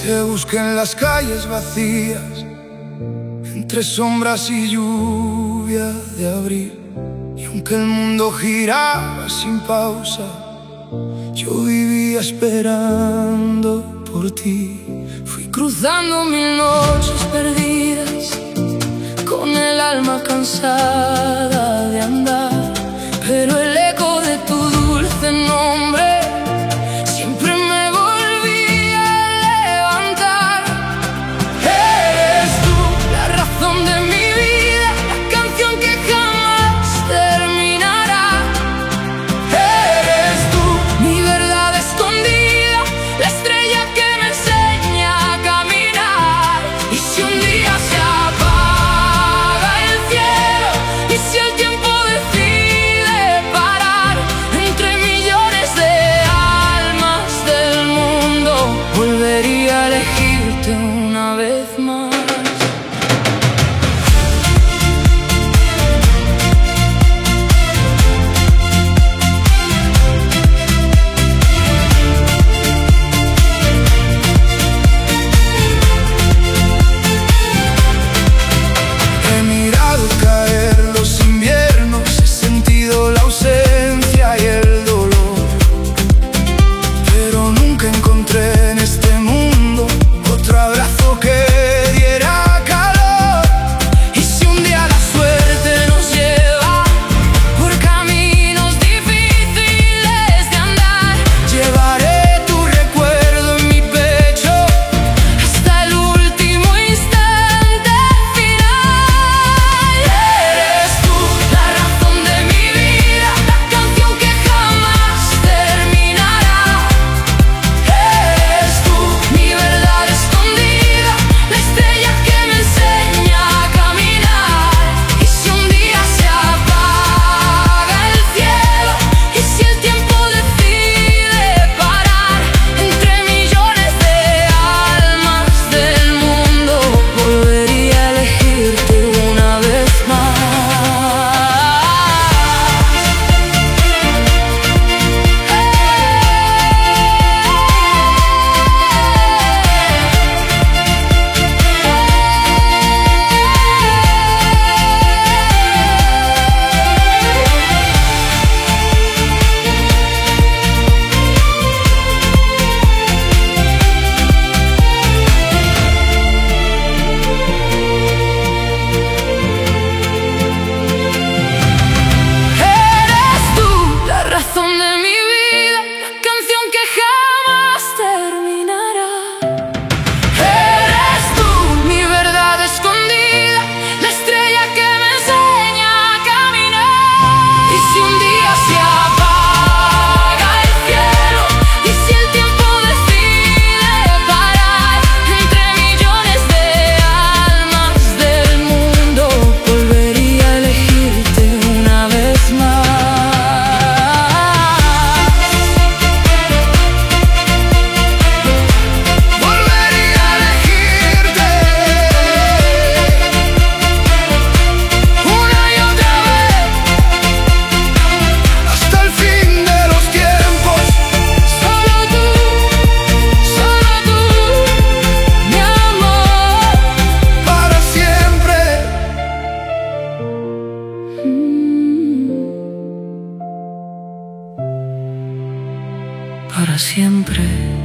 Te busqué en las calles vacías, entre sombras y lluvia de abril. Y aunque el mundo giraba sin pausa, yo vivía esperando por ti. Fui cruzando mil noches perdidas, con el alma cansada de andar, pero el eco de tu dulce nombre siempre me volvía a levantar. Eres tú la razón de mi vida, la canción que jamás terminará. Eres tú mi verdad escondida, la estrella que me enseña a caminar. Y si un día se apaga el cielo, y si el tiempo decide parar, entre millones de almas del mundo volvería a elegirte una vez más. He mirado caer los inviernos, he sentido la ausencia y el dolor, pero nunca encontré en este mundo otro abrazo que diera calor. Y si un día la suerte nos lleva por caminos difíciles de andar, llevaré tu recuerdo en mi pecho hasta el último instante final. Eres tú la razón de mi vida, la canción que jamás terminará. Eres tú mi verdad escondida, la estrella que me enseña a caminar. Y si un día se apaga el cielo, y si el tiempo decide parar, entre millones de almas del mundo volvería a elegirte una vez más. Eres tú la razón de mi vida, la canción que jamás terminará. Eres tú mi verdad escondida, la estrella que me enseña a caminar. Y si un día se apaga el cielo, y si el tiempo decide parar, entre millones de almas del mundo volvería a elegirte una vez más. Volvería a elegirte una y otra vez, hasta el fin de los tiempos. Solo tú, mi amor, para siempre. Para siempre.